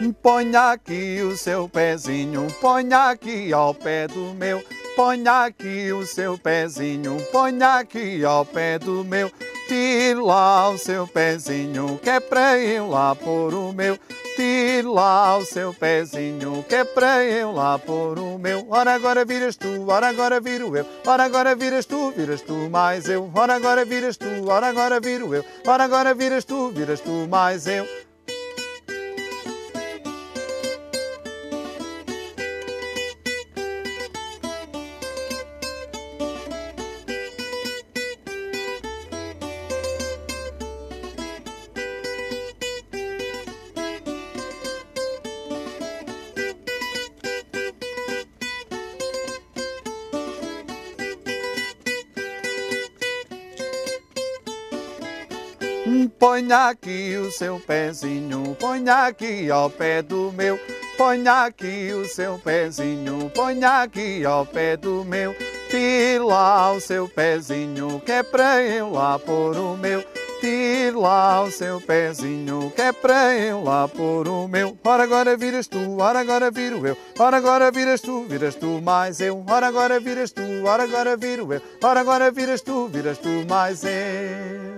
Ponha aqui o seu pezinho, ponha aqui ao pé do meu. Ponha aqui o seu pezinho, ponha aqui ao pé do meu. Tire lá o seu pezinho, que é para eu lá pôr o meu. Tire lá o seu pezinho, que é para eu lá pôr o meu. Ora agora viras tu, ora agora viro eu. Ora agora viras tu mais eu. Ora agora viras tu, ora agora viro eu. Ora agora viras tu mais eu. Ponha aqui o seu pezinho, ponha aqui ao pé do meu. Ponha aqui o seu pezinho, ponha aqui ao pé do meu. Tire lá o seu pezinho, que é para eu lá pôr o meu. Tire lá o seu pezinho, que é para eu lá pôr o meu. Ora agora viras tu, ora agora viro eu. Ora agora viras tu mais eu. Ora agora viras tu, ora agora viro eu. Ora agora viras tu mais eu.